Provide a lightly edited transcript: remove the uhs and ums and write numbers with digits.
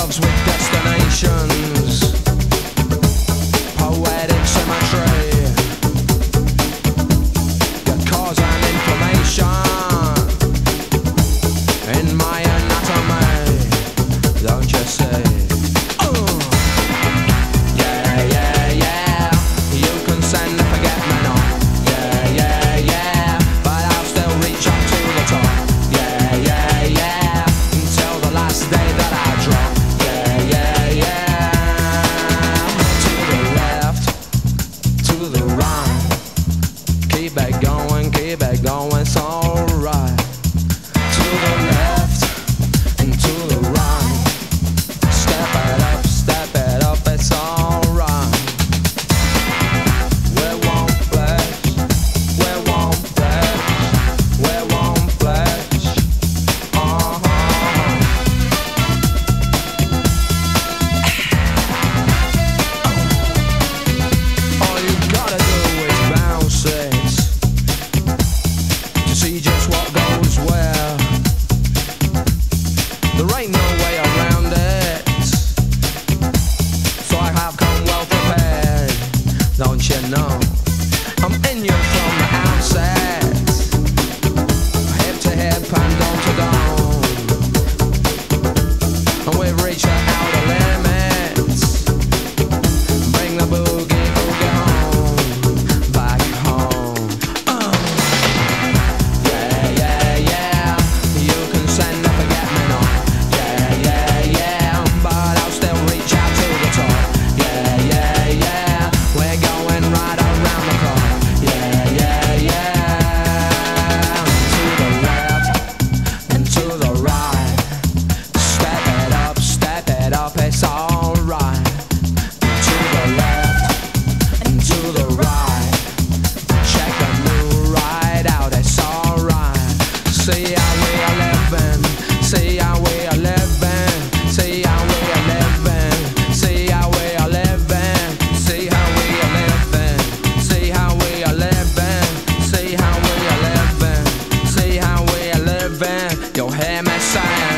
dogs with destinations, poetic symmetry, your cause and information in my anatomy, don't you see? Yeah, yeah, yeah, you can send a forget-me-not. Yeah, yeah, yeah, but I'll still reach up to the top. Yeah, yeah, yeah, until the last day that I drop. Yeah, yeah, yeah, to the left, to the right, keep it going, it's alright. To the left and to the right, step it up, it's alright. We won't flex, we won't flex, we won't flex. All you gotta do is bounce it to see just what goes where. There ain't no way around it, so I have come well prepared, don't you know? I'm in you from the outset, hip to hip and dome to dome, and we've reached the outer limits. Bring the boogie home, back home. Yeah, yeah, yeah, you can send a forget-me-not. Yeah, yeah, yeah, but I'll still reach out to the top. Yeah, yeah, yeah, we're going right around the clock. Yeah, yeah, yeah, to the left and to the right, step it up, it's alright. To the left and to the right, check the new ride out, it's alright. See how we are living, see how we are living, see how we are living, see how we are living, see how we are living, see how we are living, see how we are living, see how we are living. You'll hear me saying